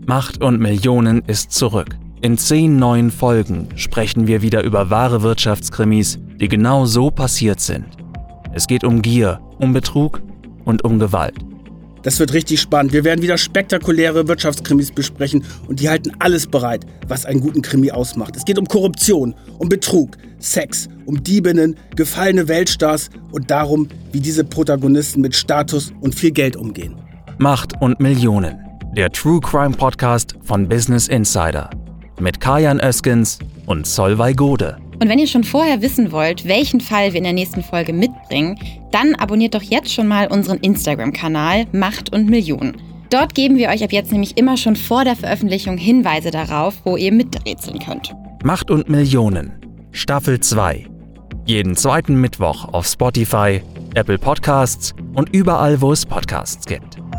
Macht und Millionen ist zurück. In 10 neuen Folgen sprechen wir wieder über wahre Wirtschaftskrimis, die genau so passiert sind. Es geht um Gier, um Betrug und um Gewalt. Das wird richtig spannend. Wir werden wieder spektakuläre Wirtschaftskrimis besprechen und die halten alles bereit, was einen guten Krimi ausmacht. Es geht um Korruption, um Betrug, Sex, um Diebinnen, gefallene Weltstars und darum, wie diese Protagonisten mit Status und viel Geld umgehen. Macht und Millionen. Der True Crime Podcast von Business Insider. Mit Kajan Özkens und Solveig Gode. Und wenn ihr schon vorher wissen wollt, welchen Fall wir in der nächsten Folge mitbringen, dann abonniert doch jetzt schon mal unseren Instagram-Kanal Macht und Millionen. Dort geben wir euch ab jetzt nämlich immer schon vor der Veröffentlichung Hinweise darauf, wo ihr miträtseln könnt. Macht und Millionen. Staffel 2. Jeden zweiten Mittwoch auf Spotify, Apple Podcasts und überall, wo es Podcasts gibt.